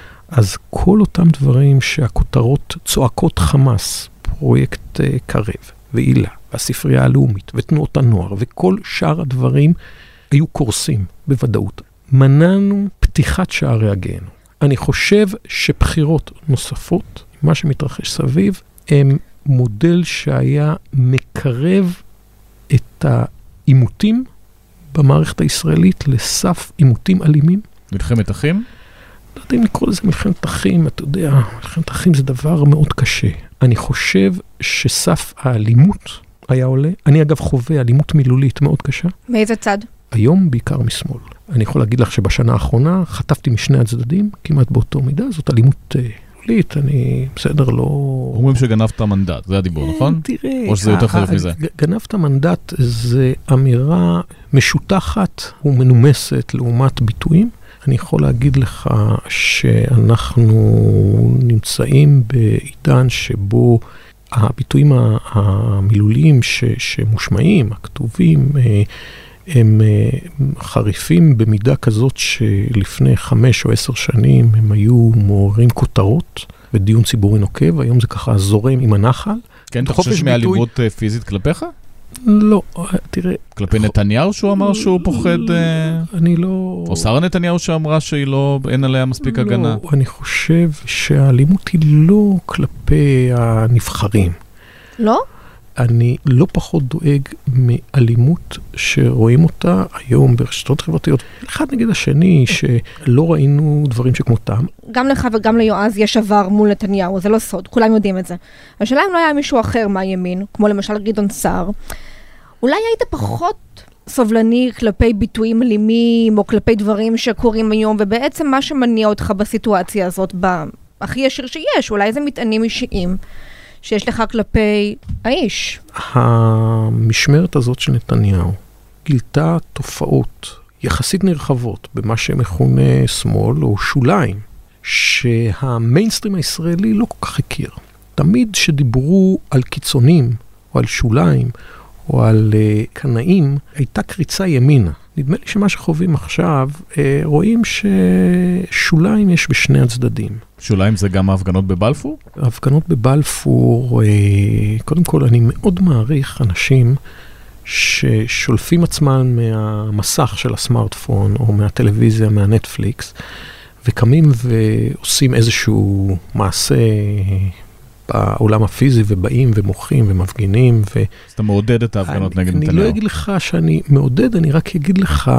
אז כל אותם דברים שהכותרות צועקות חמאס, פרויקט קרב ואילה, והספרייה הלאומית, ותנועות הנוער, וכל שאר הדברים היו קורסים בוודאות. מנענו פתיחת שערי הגיהנום. אני חושב שבחירות נוספות, מה שמתרחש סביב, הם מודל שהיה מקרב את העימותים במערכת הישראלית לסף עימותים אלימים. מלחמת אחים? לא יודע אם לקרוא לזה מלחמת אחים, אתה יודע, מלחמת אחים זה דבר מאוד קשה. אני חושב שסף האלימות היה עולה. אני אגב חווה אלימות מילולית מאוד קשה. מאיזה צד? היום בעיקר משמאל. אני יכול להגיד לך שבשנה האחרונה חטפתי משני הצדדים, כמעט באותו מידה, זאת אלימות מילולית, אני בסדר לא... אומרים שגנבת מנדט, זה הדיבור, נכון? תראה... או שזה יותר חריף מזה? גנבת מנדט זה אמירה משותחת ומנומסת לעומת ביטויים. אני יכול להגיד לך שאנחנו נמצאים בעידן שבו הביטויים המילוליים שמושמעים, הכתובים, הם חריפים במידה כזאת שלפני 5 או 10 שנים הם היו מעוררים כותרות ודיון ציבורי נוקב, היום זה ככה זורם עם הנחל. כן, אתה חושב מאלימות פיזית כלפיך? לא, תראה... כלפי נתניהו שהוא אמר שהוא פוחד... אני לא... או שרה נתניהו שאמרה שהיא לא... אין עליה מספיק הגנה. לא, אני חושב שהאלימות היא לא כלפי הנבחרים. לא? אני לא פחות דואג מאלימות שרואים אותה היום ברשתות חברתיות. אחד נגד השני שלא ראינו דברים שכמותם. גם לך וגם ליועז יש עבר מול נתניהו, זה לא סוד, כולם יודעים את זה. השאלה אם לא היה מישהו אחר מהימין, כמו למשל גדעון סער, אולי היית פחות סובלני כלפי ביטויים אלימים, או כלפי דברים שקורים היום, ובעצם מה שמניע אותך בסיטואציה הזאת, הכי ישיר שיש, אולי זה מטענים אישיים. שיש לך כלפי האיש. המשמרת הזאת של נתניהו גילתה תופעות יחסית נרחבות במה שמכונה שמאל או שוליים, שהמיינסטרים הישראלי לא כל כך הכיר. תמיד שדיברו על קיצונים או על שוליים או על קנאים, הייתה קריצה ימינה. נדמה לי שמה שחווים עכשיו, רואים ששוליים יש בשני הצדדים. שוליים זה גם ההפגנות בבלפור? ההפגנות בבלפור, קודם כל אני מאוד מעריך אנשים ששולפים עצמם מהמסך של הסמארטפון או מהטלוויזיה, מהנטפליקס, וקמים ועושים איזשהו מעשה בעולם הפיזי, ובאים ומוחים ומפגינים. אז אתה מעודד את ההפגנות נגד נתניהו. אני לא אגיד לך שאני מעודד, אני רק אגיד לך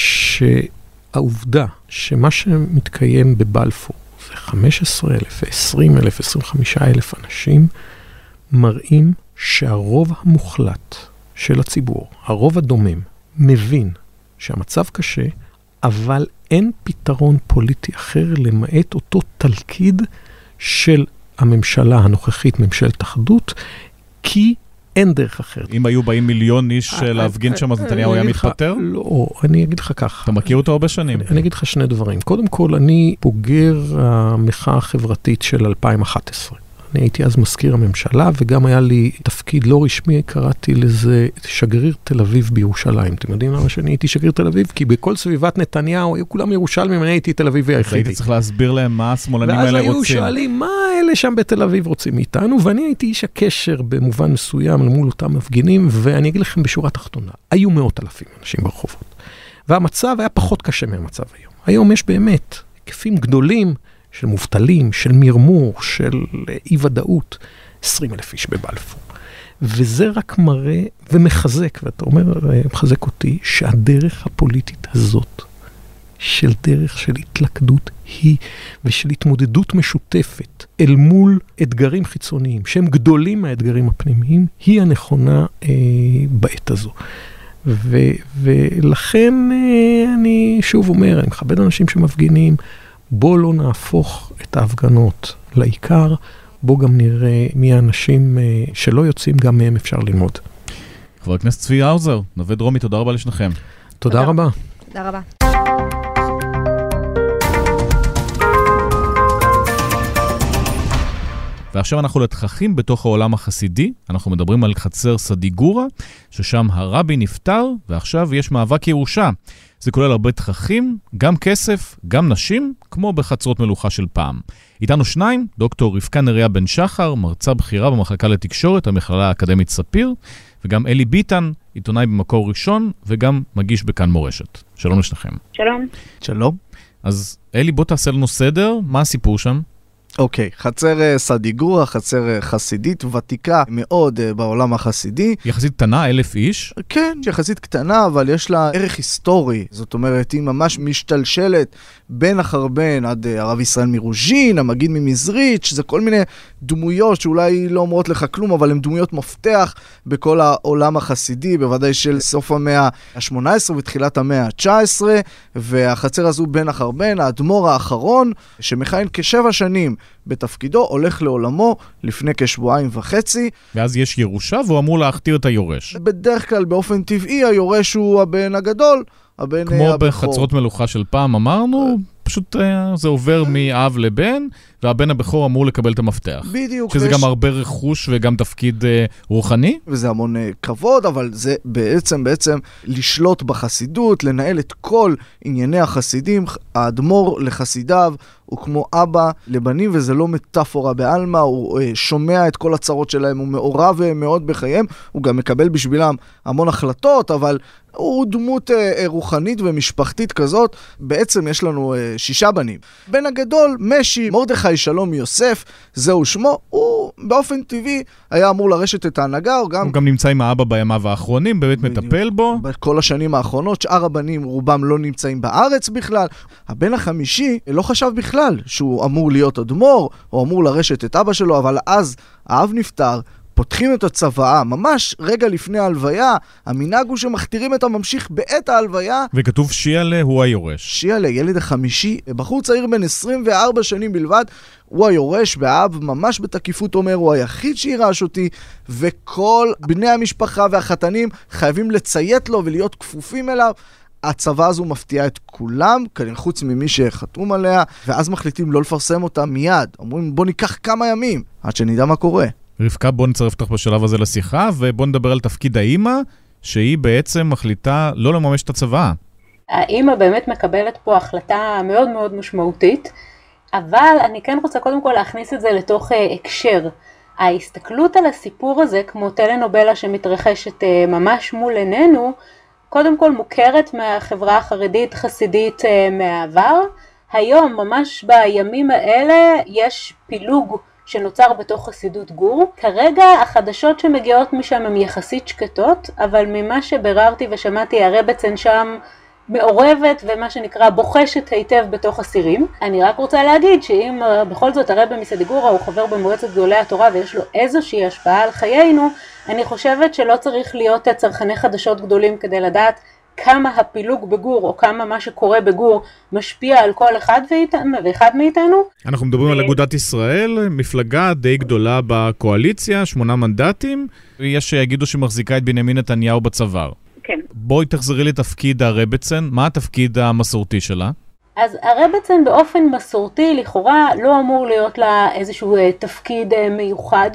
שהעובדה שמה שמתקיים בבלפור, זה 15,000, 20,000, 25,000 אנשים, מראים שהרוב המוחלט של הציבור, הרוב הדומם, מבין שהמצב קשה, אבל אין פתרון פוליטי אחר למעט אותו תלכיד של הממשלה הנוכחית, ממשלת אחדות, כי אין דרך אחרת. אם היו באים מיליון איש להפגין שם, אז נתניהו היה מתפטר? לא, אני אגיד לך כך. אתה מכיר אותו הרבה שנים. אני אגיד לך שני דברים. קודם כל, אני בוגר המחאה החברתית של 2011. אני הייתי אז מזכיר הממשלה, וגם היה לי תפקיד לא רשמי, קראתי לזה שגריר תל אביב בירושלים. אתם יודעים למה שאני הייתי שגריר תל אביב? כי בכל סביבת נתניהו, היו כולם ירושלמים, אני הייתי תל אביבי היחידי. הייתי צריך להסביר להם מה השמאלנים האלה רוצים. ואז היו שואלים, מה אלה שם בתל אביב רוצים מאיתנו? ואני הייתי איש הקשר במובן מסוים מול אותם מפגינים, ואני אגיד לכם בשורה תחתונה, היו 100,000 אנשים ברחובות. והמצב היה פחות קשה מהמצב היום. היום יש באמת היקפים גדולים של מובטלים, של מרמור, של אי-ודאות, 20,000 איש בבלפור. וזה רק מראה ומחזק, ואתה אומר, מחזק אותי, שהדרך הפוליטית הזאת, של דרך של התלכדות היא, ושל התמודדות משותפת, אל מול אתגרים חיצוניים, שהם גדולים מהאתגרים הפנימיים, היא הנכונה בעת הזו. ולכן אני שוב אומר, אני מכבד אנשים שמפגינים, בוא לא נהפוך את ההפגנות לעיקר, בוא גם נראה מי האנשים שלא יוצאים, גם מהם אפשר ללמוד. חבר הכנסת צבי האוזר, נווה דרומי, תודה רבה לשניכם. תודה רבה. תודה רבה. ועכשיו אנחנו לתככים בתוך העולם החסידי, אנחנו מדברים על חצר סדיגורה, ששם הרבי נפטר, ועכשיו יש מאבק ירושה. זה כולל הרבה תככים, גם כסף, גם נשים, כמו בחצרות מלוכה של פעם. איתנו שניים, דוקטור רבקה נריה בן שחר, מרצה בכירה במחלקה לתקשורת, המכללה האקדמית ספיר, וגם אלי ביטן, עיתונאי במקור ראשון, וגם מגיש בכאן מורשת. שלום לשניכם. שלום. שלום. אז אלי, בוא תעשה לנו סדר, מה הסיפור שם? אוקיי, חצר סדיגורה, חצר חסידית ותיקה מאוד בעולם החסידי. יחסית קטנה, 1,000 איש? כן, יחסית קטנה, אבל יש לה ערך היסטורי. זאת אומרת, היא ממש משתלשלת בין החרבן עד הרב ישראל מרוז'ין, המגיד ממזריץ', זה כל מיני דמויות שאולי לא אומרות לך כלום, אבל הן דמויות מפתח בכל העולם החסידי, בוודאי של סוף המאה ה-18 ותחילת המאה ה-19, והחצר הזו בין החרבן, האדמו"ר האחרון, שמכהן כ7 שנים בתפקידו, הולך לעולמו לפני כשבועיים וחצי. ואז יש ירושה והוא אמור להכתיר את היורש. בדרך כלל באופן טבעי היורש הוא הבן הגדול, הבן כמו הבכור. בחצרות מלוכה של פעם אמרנו, פשוט זה עובר מאב לבן, והבן הבכור אמור לקבל את המפתח. בדיוק. שזה גם הרבה רכוש וגם תפקיד רוחני. וזה המון כבוד, אבל זה בעצם לשלוט בחסידות, לנהל את כל ענייני החסידים. האדמו"ר לחסידיו הוא כמו אבא לבנים, וזה לא מטאפורה בעלמא, הוא שומע את כל הצרות שלהם, הוא מעורב מאוד בחייהם, הוא גם מקבל בשבילם המון החלטות, אבל הוא דמות רוחנית ומשפחתית כזאת. בעצם יש לנו 6 בנים. בן הגדול, משי, מרדכי שלום יוסף, זהו שמו, הוא באופן טבעי היה אמור לרשת את ההנהגה, הוא גם נמצא עם האבא בימיו האחרונים, באמת מטפל בו. בכל השנים האחרונות, שאר הבנים רובם לא נמצאים בארץ בכלל. הבן החמישי לא חשב בכלל שהוא אמור להיות אדמו"ר, או אמור לרשת את אבא שלו, אבל אז האב נפטר, פותחים את הצוואה, ממש רגע לפני ההלוויה, המנהג הוא שמכתירים את הממשיך בעת ההלוויה. וכתוב שיעלה הוא היורש. שיעלה, ילד החמישי, בחור צעיר בן 24 שנים בלבד, הוא היורש, והאב ממש בתקיפות אומר, הוא היחיד שירש אותי, וכל בני המשפחה והחתנים חייבים לציית לו ולהיות כפופים אליו. הצוואה הזו מפתיעה את כולם, חוץ ממי שחתום עליה, ואז מחליטים לא לפרסם אותה מיד. אומרים, בוא ניקח כמה ימים, עד שנדע מה קורה. רבקה, בוא נצרף אותך בשלב הזה לשיחה, ובוא נדבר על תפקיד האמא, שהיא בעצם מחליטה לא לממש את הצוואה. האמא באמת מקבלת פה החלטה מאוד מאוד משמעותית, אבל אני כן רוצה קודם כל להכניס את זה לתוך הקשר. ההסתכלות על הסיפור הזה, כמו טלנובלה שמתרחשת ממש מול עינינו, קודם כל מוכרת מהחברה החרדית חסידית מהעבר. היום, ממש בימים האלה, יש פילוג שנוצר בתוך חסידות גור. כרגע החדשות שמגיעות משם הן יחסית שקטות, אבל ממה שבררתי ושמעתי, הרבצן שם מעורבת ומה שנקרא בוחשת היטב בתוך הסירים. אני רק רוצה להגיד שאם בכל זאת הרב מסדיגורה הוא חבר במועצת גדולי התורה ויש לו איזושהי השפעה על חיינו, אני חושבת שלא צריך להיות צרכני חדשות גדולים כדי לדעת כמה הפילוג בגור או כמה מה שקורה בגור משפיע על כל אחד ואחד מאיתנו. אנחנו מדברים על אגודת ישראל, מפלגה די גדולה בקואליציה, 8 מנדטים, יש שיגידו שמחזיקה את בנימין נתניהו בצוואר. כן. בואי תחזרי לתפקיד הרבצן, מה התפקיד המסורתי שלה? אז הרבצן באופן מסורתי לכאורה לא אמור להיות לה איזשהו תפקיד מיוחד,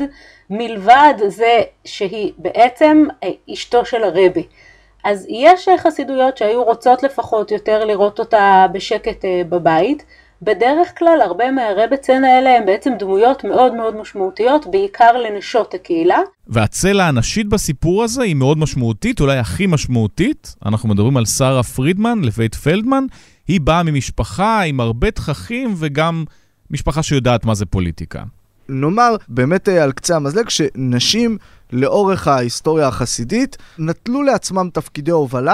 מלבד זה שהיא בעצם אשתו של הרבי. אז יש חסידויות שהיו רוצות לפחות יותר לראות אותה בשקט בבית. בדרך כלל הרבה מהרבצן האלה הם בעצם דמויות מאוד מאוד משמעותיות, בעיקר לנשות הקהילה. והצלע הנשית בסיפור הזה היא מאוד משמעותית, אולי הכי משמעותית. אנחנו מדברים על שרה פרידמן, לבית פלדמן. היא באה ממשפחה עם הרבה תככים וגם משפחה שיודעת מה זה פוליטיקה. נאמר באמת על קצה המזלג שנשים לאורך ההיסטוריה החסידית נטלו לעצמם תפקידי הובלה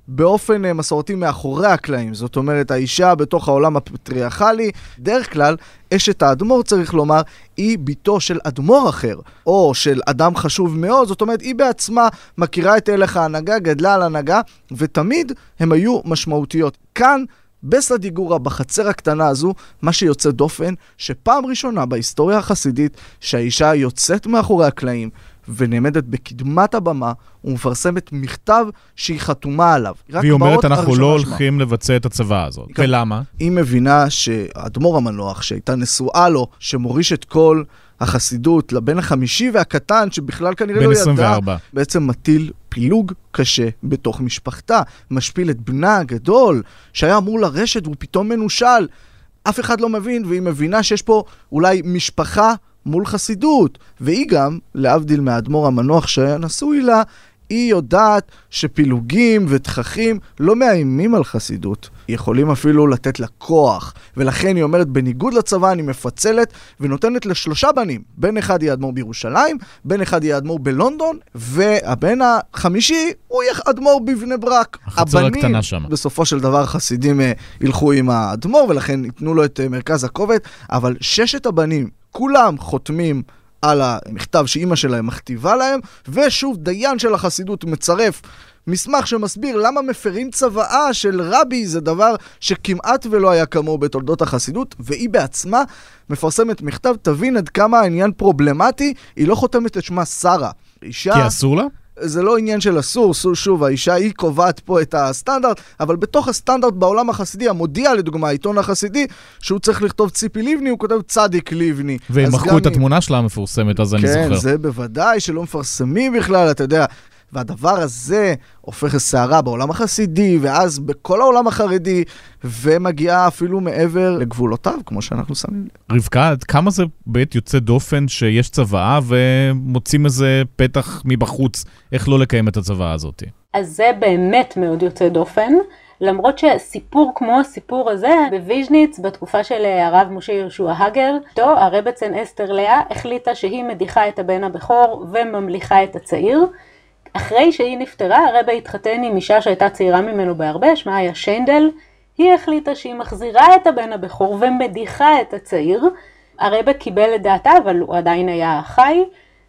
באופן מסורתי מאחורי הקלעים. זאת אומרת, האישה בתוך העולם הפטריארכלי, דרך כלל, אשת האדמו"ר צריך לומר, היא ביתו של אדמו"ר אחר, או של אדם חשוב מאוד. זאת אומרת, היא בעצמה מכירה את הלך ההנהגה, גדלה על הנהגה, ותמיד הם היו משמעותיות. כאן, בסדיגורה, בחצר הקטנה הזו, מה שיוצא דופן, שפעם ראשונה בהיסטוריה החסידית, שהאישה יוצאת מאחורי הקלעים, ונעמדת בקדמת הבמה, ומפרסמת מכתב שהיא חתומה עליו. והיא אומרת, אנחנו לא הולכים לבצע את הצבא הזאת. ולמה? היא מבינה שהאדמו"ר המנוח, שהייתה נשואה לו, שמוריש את כל החסידות לבן החמישי והקטן, שבכלל כנראה לא ידע, 24. בעצם מטיל פילוג קשה בתוך משפחתה, משפיל את בנה הגדול, שהיה אמור לרשת והוא פתאום מנושל. אף אחד לא מבין, והיא מבינה שיש פה אולי משפחה מול חסידות, והיא גם, להבדיל מהאדמו"ר המנוח שהיה נשוי לה, היא יודעת שפילוגים ותככים לא מאיימים על חסידות. יכולים אפילו לתת לה כוח, ולכן היא אומרת, בניגוד לצבא אני מפצלת ונותנת ל3 בנים. בן אחד יהיה אדמו"ר בירושלים, בן אחד יהיה אדמו"ר בלונדון, והבן החמישי הוא יהיה אדמו"ר בבני ברק. החצר הקטנה שם. בסופו של דבר חסידים ילכו עם האדמו"ר, ולכן ייתנו לו את מרכז הכובד, אבל 6 הבנים, כולם חותמים על המכתב שאימא שלהם מכתיבה להם, ושוב דיין של החסידות מצרף מסמך שמסביר למה מפרים צוואה של רבי, זה דבר שכמעט ולא היה כמוהו בתולדות החסידות, והיא בעצמה מפרסמת מכתב, תבין עד כמה העניין פרובלמטי, היא לא חותמת את שמה שרה. אישה... כי אסור לה? זה לא עניין של אסור, שוב, האישה היא קובעת פה את הסטנדרט, אבל בתוך הסטנדרט בעולם החסידי, המודיע לדוגמה, העיתון החסידי, שהוא צריך לכתוב ציפי לבני, הוא כותב צדיק לבני. והם מחקו את התמונה שלה המפורסמת, אז אני זוכר. כן, זה בוודאי שלא מפרסמים בכלל, אתה יודע, והדבר הזה הופך לסערה בעולם החסידי, ואז בכל העולם החרדי, ומגיעה אפילו מעבר לגבולותיו, כמו שאנחנו שמים. רבקה, כמה זה בעת יוצא דופן שיש צבאה, ומוצאים איזה פתח מבחוץ, איך לא לקיים את הצבאה הזאת? אז זה באמת מאוד יוצא דופן, למרות שסיפור כמו הסיפור הזה, בוויז'ניץ, בתקופה של הרב משה יהושע הגר, הרבצן אסתר לאה החליטה שהיא מדיחה את הבן הבכור, וממליכה את הצעיר, אחרי שהיא נפטרה, הרבה התחתן עם אישה שהייתה צעירה ממנו בהרבה, שמה היה שיינדל. היא החליטה שהיא מחזירה את הבן הבכור ומדיחה את הצעיר. הרבה קיבל את דעתה, אבל הוא עדיין היה חי.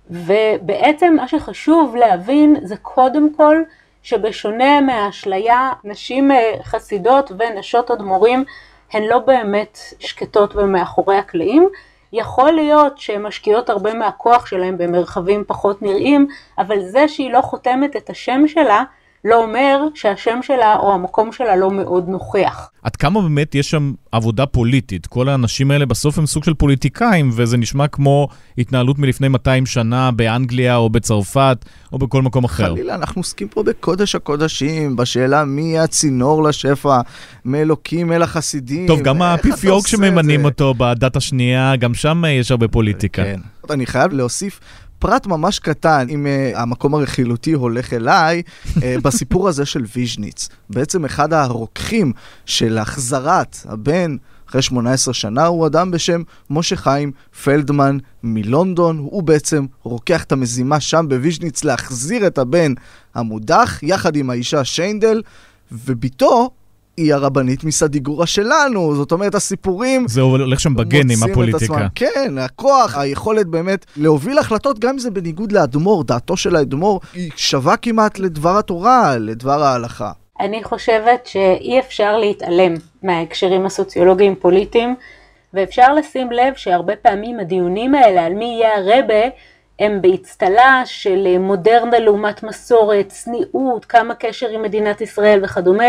ובעצם מה שחשוב להבין זה קודם כל שבשונה מהאשליה, נשים חסידות ונשות אדמו"רים הן לא באמת שקטות ומאחורי הקלעים. יכול להיות שהן משקיעות הרבה מהכוח שלהם במרחבים פחות נראים, אבל זה שהיא לא חותמת את השם שלה, לא אומר שהשם שלה או המקום שלה לא מאוד נוכח. עד כמה באמת יש שם עבודה פוליטית? כל האנשים האלה בסוף הם סוג של פוליטיקאים, וזה נשמע כמו התנהלות מלפני 200 שנה באנגליה או בצרפת או בכל מקום אחר. חלילה, אנחנו עוסקים פה בקודש הקודשים, בשאלה מי הצינור לשפע, מאלוקים אל החסידים. טוב, גם האפיפיור כשממנים אותו בדת השנייה, גם שם יש הרבה פוליטיקה. כן. אני חייב להוסיף פרט ממש קטן, אם המקום הרכילותי הולך אליי, בסיפור הזה של ויז'ניץ. בעצם אחד הרוקחים של החזרת הבן אחרי 18 שנה הוא אדם בשם משה חיים פלדמן מלונדון. הוא בעצם רוקח את המזימה שם בוויז'ניץ להחזיר את הבן המודח, יחד עם האישה שיינדל, וביתו היא הרבנית מסדיגורה שלנו. זאת אומרת, הסיפורים... זה הולך שם בגן עם הפוליטיקה. כן, הכוח, היכולת באמת להוביל החלטות, גם אם זה בניגוד לאדמו"ר, דעתו של האדמו"ר, היא שווה כמעט לדבר התורה, לדבר ההלכה. אני חושבת שאי אפשר להתעלם מההקשרים הסוציולוגיים פוליטיים, ואפשר לשים לב שהרבה פעמים הדיונים האלה על מי יהיה הרבה, הם בהצטלה של מודרנה לעומת מסורת, צניעות, כמה קשר עם מדינת ישראל וכדומה.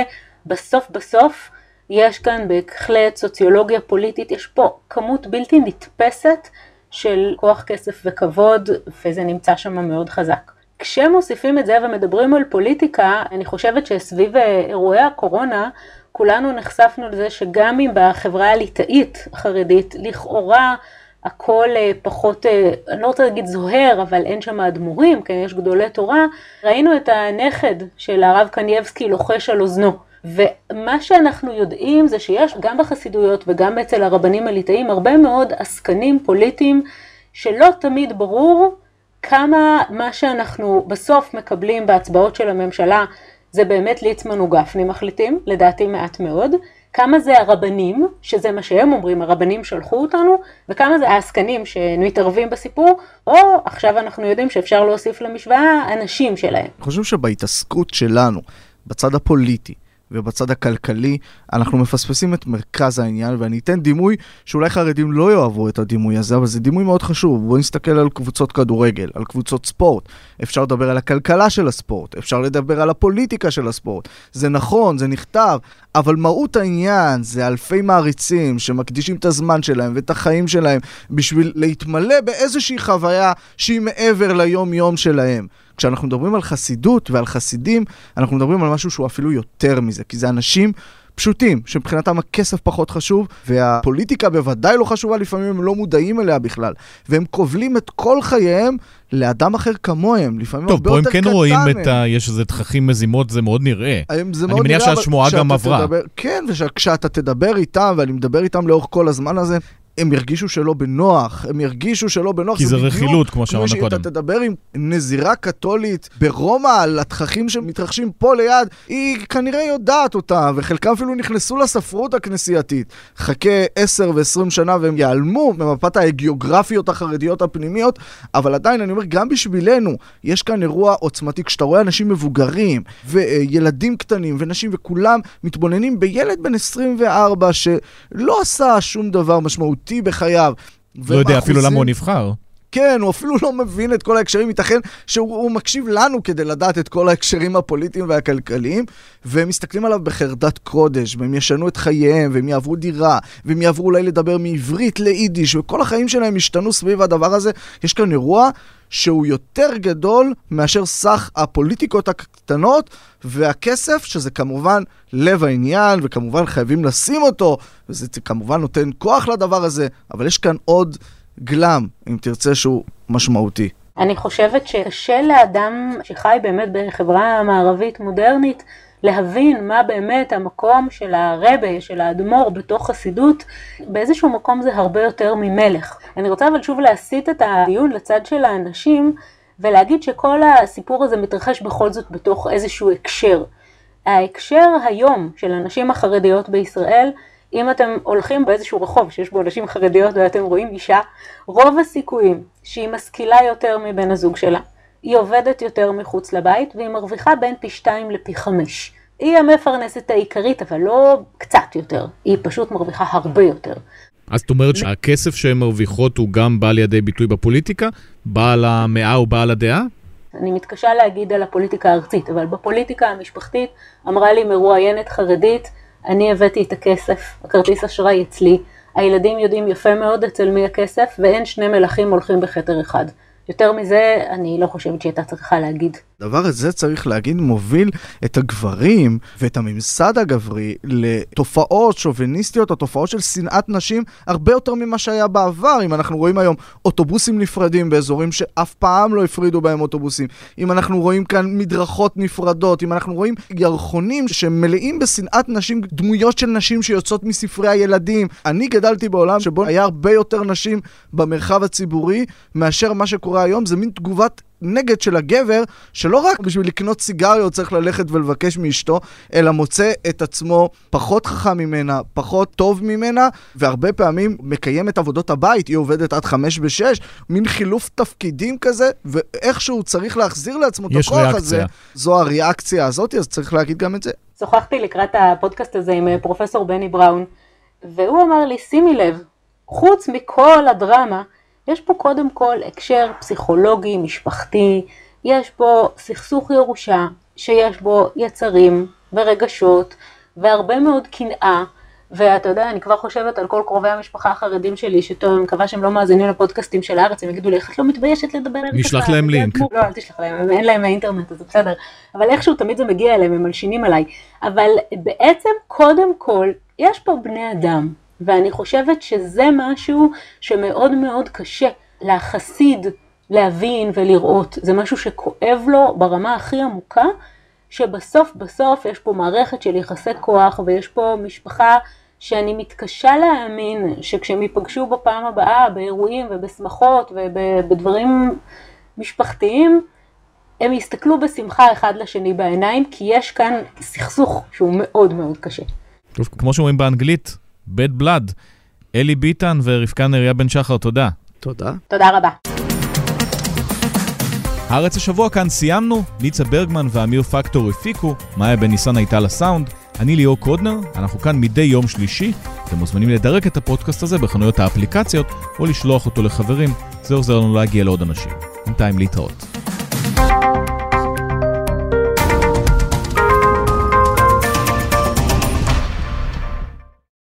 בסוף יש כאן בהחלט סוציולוגיה פוליטית, יש פה כמות בלתי נתפסת של כוח, כסף וכבוד, וזה נמצא שם מאוד חזק. כשמוסיפים את זה ומדברים על פוליטיקה, אני חושבת שסביב אירועי הקורונה, כולנו נחשפנו לזה שגם אם בחברה הליטאית החרדית, לכאורה הכל פחות, אני לא רוצה להגיד זוהר, אבל אין שם אדמו"רים, כן, יש גדולי תורה, ראינו את הנכד של הרב קנייבסקי לוחש על אוזנו. ומה שאנחנו יודעים זה שיש גם בחסידויות וגם אצל הרבנים הליטאים הרבה מאוד עסקנים פוליטיים שלא תמיד ברור כמה מה שאנחנו בסוף מקבלים בהצבעות של הממשלה זה באמת ליצמן וגפני מחליטים, לדעתי מעט מאוד, כמה זה הרבנים, שזה מה שהם אומרים, הרבנים שלחו אותנו, וכמה זה העסקנים שמתערבים בסיפור, או עכשיו אנחנו יודעים שאפשר להוסיף למשוואה אנשים שלהם. אני חושב שבהתעסקות שלנו, בצד הפוליטי ובצד הכלכלי, אנחנו מפספסים את מרכז העניין, ואני אתן דימוי שאולי חרדים לא יאהבו את הדימוי הזה, אבל זה דימוי מאוד חשוב. בואו נסתכל על קבוצות כדורגל, על קבוצות ספורט. אפשר לדבר על הכלכלה של הספורט, אפשר לדבר על הפוליטיקה של הספורט. זה נכון, זה נכתב, אבל מהות העניין זה אלפי מעריצים שמקדישים את הזמן שלהם ואת החיים שלהם בשביל להתמלא באיזושהי חוויה שהיא מעבר ליום-יום שלהם. כשאנחנו מדברים על חסידות ועל חסידים, אנחנו מדברים על משהו שהוא אפילו יותר מזה, כי זה אנשים פשוטים, שמבחינתם הכסף פחות חשוב, והפוליטיקה בוודאי לא חשובה, לפעמים הם לא מודעים אליה בכלל, והם קובלים את כל חייהם לאדם אחר כמוהם, לפעמים הרבה יותר קטן. פה הם כן רואים יש איזה תככים מזימות, זה מאוד נראה. אני מניח שהשמועה גם עברה. כן, וכשאתה תדבר איתם, ואני מדבר איתם לאורך כל הזמן הזה, הם ירגישו שלא בנוח, כי זה רכילות, כמו שאמרנו קודם. אתה תדבר עם נזירה קתולית ברומא על התככים שמתרחשים פה ליד, היא כנראה יודעת אותה, וחלקם אפילו נכנסו לספרות הכנסייתית. חכה 10 ו-20 שנה והם יעלמו ממפת הגיאוגרפיות החרדיות הפנימיות, אבל עדיין אני אומר, גם בשבילנו, יש כאן אירוע עוצמתי, כשאתה רואה אנשים מבוגרים, וילדים קטנים, ונשים, וכולם מתבוננים בילד בן 24, שלא עשה שום דבר משמעותי בחייו. לא יודע אפילו למה הוא נבחר. כן, הוא אפילו לא מבין את כל ההקשרים, ייתכן שהוא מקשיב לנו כדי לדעת את כל ההקשרים הפוליטיים והכלכליים, והם מסתכלים עליו בחרדת קודש, והם ישנו את חייהם, והם יעברו דירה, והם יעברו אולי לדבר מעברית ליידיש, וכל החיים שלהם ישתנו סביב הדבר הזה. יש כאן אירוע שהוא יותר גדול מאשר סך הפוליטיקות הקטנות, והכסף, שזה כמובן לב העניין, וכמובן חייבים לשים אותו, וזה כמובן נותן כוח לדבר הזה, אבל יש כאן עוד גלם, אם תרצה, שהוא משמעותי. אני חושבת שקשה לאדם שחי באמת בחברה מערבית מודרנית, להבין מה באמת המקום של הרבה, של האדמו"ר בתוך חסידות, באיזשהו מקום זה הרבה יותר ממלך. אני רוצה אבל שוב להסיט את הדיון לצד של האנשים, ולהגיד שכל הסיפור הזה מתרחש בכל זאת בתוך איזשהו הקשר. ההקשר היום של הנשים החרדיות בישראל, אם אתם הולכים באיזשהו רחוב שיש בו נשים חרדיות ואתם רואים אישה, רוב הסיכויים שהיא משכילה יותר מבן הזוג שלה. היא עובדת יותר מחוץ לבית והיא מרוויחה בין פי 2 לפי 5. היא המפרנסת העיקרית, אבל לא קצת יותר. היא פשוט מרוויחה הרבה יותר. אז זאת אומרת שהכסף שהן מרוויחות הוא גם בא לידי ביטוי בפוליטיקה? בעל המאה או בעל הדעה? אני מתקשה להגיד על הפוליטיקה הארצית, אבל בפוליטיקה המשפחתית אמרה לי מרואיינת חרדית, אני הבאתי את הכסף, הכרטיס אשראי אצלי, הילדים יודעים יפה מאוד אצל מי הכסף, ואין שני מלכים הולכים בכתר אחד. יותר מזה, אני לא חושבת שהייתה צריכה להגיד. דבר הזה צריך להגיד מוביל את הגברים ואת הממסד הגברי לתופעות שוביניסטיות או תופעות של שנאת נשים הרבה יותר ממה שהיה בעבר. אם אנחנו רואים היום אוטובוסים נפרדים באזורים שאף פעם לא הפרידו בהם אוטובוסים, אם אנחנו רואים כאן מדרכות נפרדות, אם אנחנו רואים ירחונים שמלאים בשנאת נשים, דמויות של נשים שיוצאות מספרי הילדים. אני גדלתי בעולם שבו היה הרבה יותר נשים במרחב הציבורי מאשר מה שקורה היום. זה מין תגובת נגד של הגבר, שלא רק בשביל לקנות סיגריות צריך ללכת ולבקש מאשתו, אלא מוצא את עצמו פחות חכם ממנה, פחות טוב ממנה, והרבה פעמים מקיים את עבודות הבית, היא עובדת עד 5 ו-6, מין חילוף תפקידים כזה, ואיכשהו צריך להחזיר לעצמו את הכוח הזה. זו הריאקציה הזאת, אז צריך להגיד גם את זה. שוחחתי לקראת הפודקאסט הזה עם פרופסור בני בראון, והוא אמר לי, שימי לב, חוץ מכל הדרמה, יש פה קודם כל הקשר פסיכולוגי, משפחתי, יש פה סכסוך ירושה, שיש בו יצרים ורגשות, והרבה מאוד קנאה, ואתה יודע, אני כבר חושבת על כל קרובי המשפחה החרדים שלי, שטוב, אני מקווה שהם לא מאזינים לפודקאסטים של הארץ, הם יגידו לי, איך את לא מתביישת לדבר על זה? נשלח להם לינק. לא, אל תשלח להם, אין להם האינטרנט, אז זה בסדר. אבל איכשהו תמיד זה מגיע אליהם, הם מלשינים עליי. אבל בעצם, קודם כל, יש פה בני אדם. ואני חושבת שזה משהו שמאוד מאוד קשה להחסיד, להבין ולראות. זה משהו שכואב לו ברמה הכי עמוקה, שבסוף יש פה מערכת של יחסי כוח, ויש פה משפחה שאני מתקשה להאמין שכשהם ייפגשו בפעם הבאה, באירועים ובשמחות ובדברים משפחתיים, הם יסתכלו בשמחה אחד לשני בעיניים, כי יש כאן סכסוך שהוא מאוד מאוד קשה. טוב, כמו שאומרים באנגלית, bad blood. אלי ביטן ורבקה נריה בן שחר, תודה. תודה. תודה רבה. הארץ השבוע כאן סיימנו, ניצה ברגמן ואמיר פקטור הפיקו, מאיה בן ניסן הייתה לסאונד, אני ליאור קודנר, אנחנו כאן מדי יום שלישי, אתם מוזמנים לדרג את הפודקאסט הזה בחנויות האפליקציות, או לשלוח אותו לחברים, זה עוזר לנו להגיע לעוד אנשים. בינתיים להתראות.